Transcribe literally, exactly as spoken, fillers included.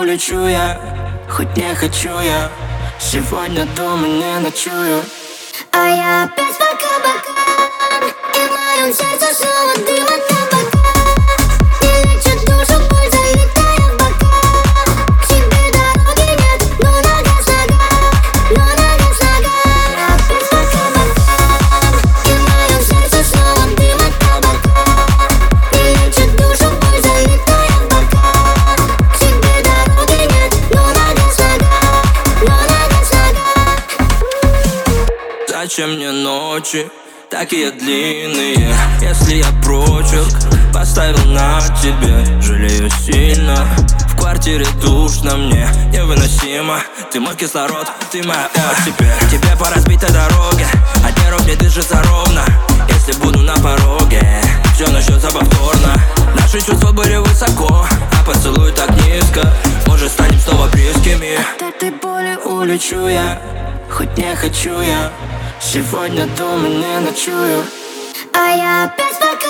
улечу я, хоть не хочу я. Сегодня дома не ночую. А я опять по кабакам, и в моем сердце снова дым от табака. Не лечит душу боль, залетая в бока. К тебе дороги нет, но нога с нога, но нога с нога. Я опять по кабакам, и в моем сердце снова дым от табака. Не лечит душу боль, залетая в бока. К тебе дороги нет, но нога с нога, но нога с нога. Зачем мне ночи такие длинные, если я прочерк поставил на тебе? Жалею сильно, в квартире душно мне, невыносимо. Ты мой кислород, ты моя оттепель. Тебе по разбитой дороге, одни рук не дышится ровно. Если буду на пороге, все начнется повторно. Наши чувства были высоко, а поцелуй так низко. Может, станем снова близкими. От этой боли улечу я, хоть не хочу я. Сегодня дома не ночую. А я опять пока